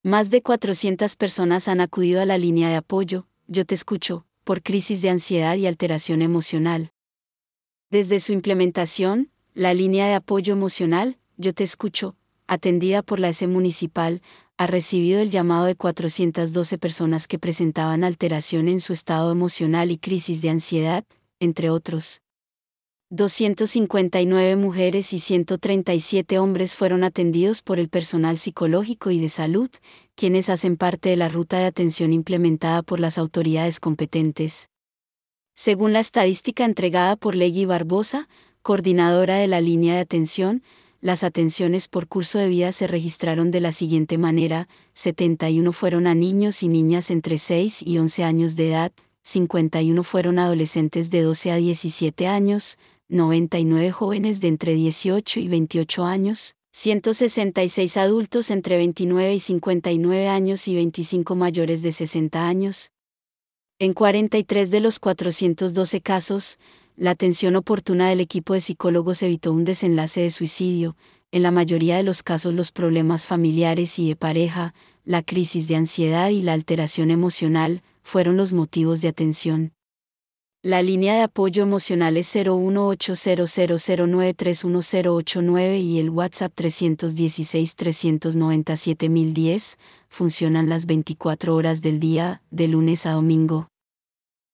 Más de 400 personas han acudido a la línea de apoyo, Yo Te Escucho, por crisis de ansiedad y alteración emocional. Desde su implementación, la línea de apoyo emocional, Yo Te Escucho, atendida por la ESE municipal, ha recibido el llamado de 412 personas que presentaban alteración en su estado emocional y crisis de ansiedad, entre otros. 259 mujeres y 137 hombres fueron atendidos por el personal psicológico y de salud, quienes hacen parte de la ruta de atención implementada por las autoridades competentes. Según la estadística entregada por Legui Barbosa, coordinadora de la línea de atención, las atenciones por curso de vida se registraron de la siguiente manera: 71 fueron a niños y niñas entre 6 y 11 años de edad, 51 fueron adolescentes de 12 a 17 años, 99 jóvenes de entre 18 y 28 años, 166 adultos entre 29 y 59 años y 25 mayores de 60 años. En 43 de los 412 casos, la atención oportuna del equipo de psicólogos evitó un desenlace de suicidio. En la mayoría de los casos los problemas familiares y de pareja, la crisis de ansiedad y la alteración emocional fueron los motivos de atención. La línea de apoyo emocional es 0180009310089 y el WhatsApp 316-397-1010, funcionan las 24 horas del día, de lunes a domingo.